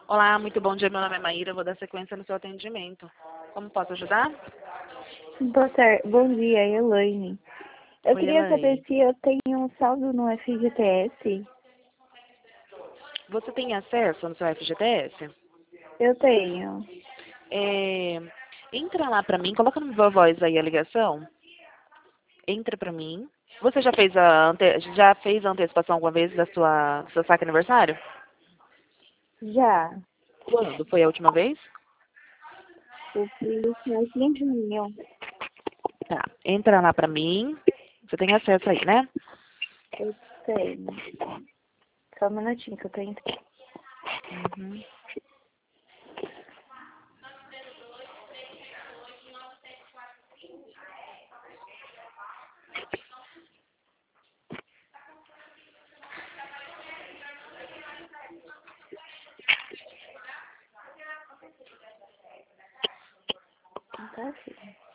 Olá, muito bom dia. Meu nome é Maíra. Eu vou dar sequência no seu atendimento. Como posso ajudar? Boa tarde, bom dia, Elaine. Eu Oi, queria saber Elaine. se eu tenho um saldo no FGTS. Você tem acesso no seu FGTS? Eu tenho. É, entra lá pra mim, coloca no Viva Voz aí a ligação. Entra pra mim. Você já fez a antecipação alguma vez do seu saque aniversário? Já. Quando foi a última vez? Eu fiz mais em junho. Tá. Entra lá pra mim. Você tem acesso aí, né? Eu tenho. Só um minutinho que eu tô entrando. Uhum. Não tá assim.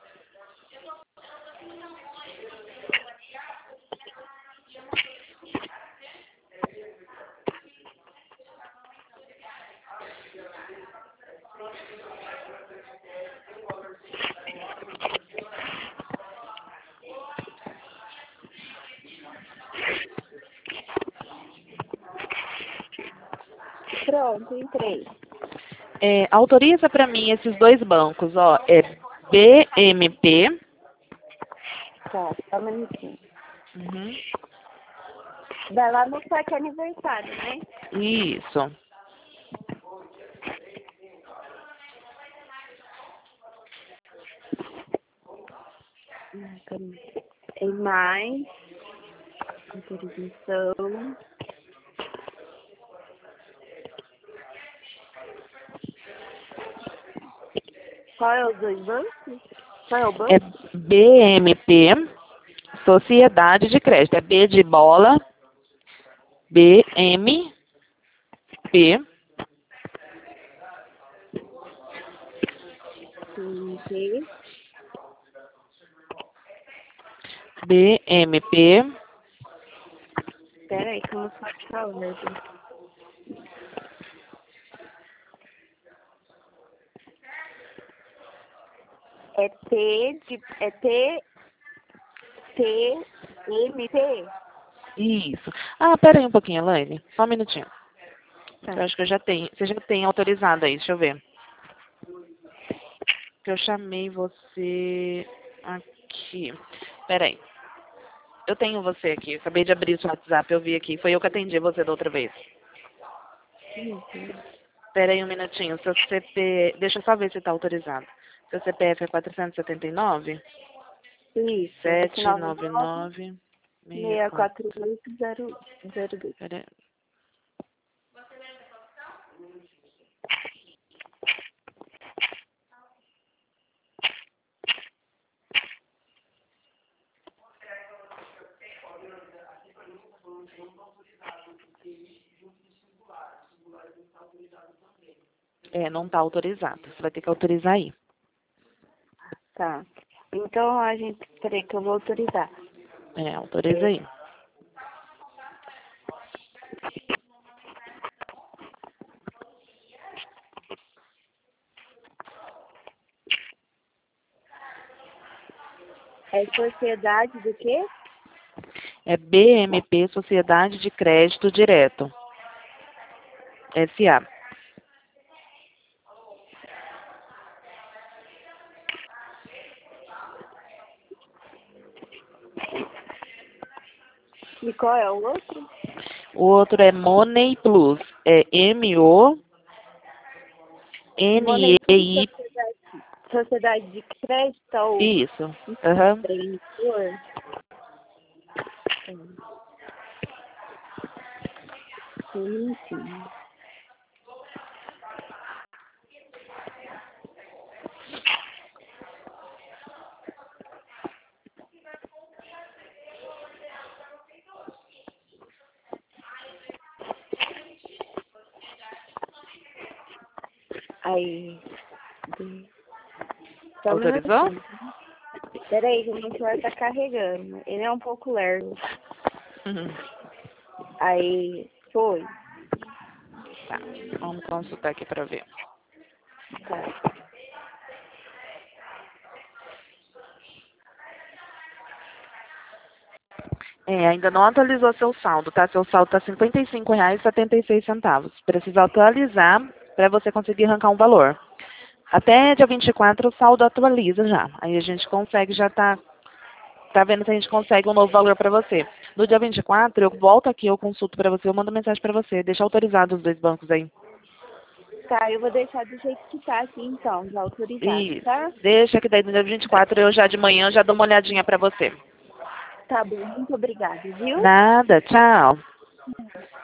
Pronto, entrei. Autoriza pra mim esses dois bancos, ó. É BMP. Tá, só um minutinho. Uhum. Vai lá no saque aniversário, né? Isso. Tem mais. Autorização. Qual é os dois bancos? Qual é o É banco? BMP, Sociedade de Crédito. É B de bola, BMP, Sim. BMP, Espera aí que eu não faço a ordem. É TMP? isso. Ah, pera aí um pouquinho, Elaine. Só um minutinho. Tá. Eu acho que eu já tenho. Você já tem autorizado aí, deixa eu ver. Que eu chamei você aqui. Pera aí. Eu tenho você aqui. Eu acabei de abrir o seu WhatsApp, eu vi aqui. Foi eu que atendi você da outra vez. Uhum. Pera aí um minutinho. Seu CP... Deixa eu só ver se está autorizado. Seu CPF é 479? Isso, 799 64. 996480002. Pera aí. Não está autorizado. Você vai ter que autorizar aí. Tá. Então a gente. Peraí que eu vou autorizar. Autoriza aí. É sociedade do quê? É BMP, Sociedade de Crédito Direto. SA. E qual é o outro? O outro é Money Plus. É Money Plus MONEY. Sociedade de Crédito ou Isso. Aham. empreendedor? Um minutinho. Aí. Só um Autorizou? minutinho. Peraí, que o meu celular tá carregando. Ele é um pouco lerdo. Uhum. Aí, foi. Tá, vamos consultar aqui para ver. Tá. Ainda não atualizou seu saldo, tá? Seu saldo tá R$ 55,76. Precisa atualizar para você conseguir arrancar um valor. Até dia 24 o saldo atualiza já. Aí a gente consegue, já tá vendo se a gente consegue um novo valor para você. No dia 24 eu volto aqui, eu consulto para você, eu mando mensagem para você. Deixa autorizado os dois bancos aí. Tá, eu vou deixar do jeito que tá aqui então, já autorizado, Isso. tá? Deixa que daí no dia 24 eu já de manhã já dou uma olhadinha para você. Tá bom, muito obrigada, viu? Nada, tchau.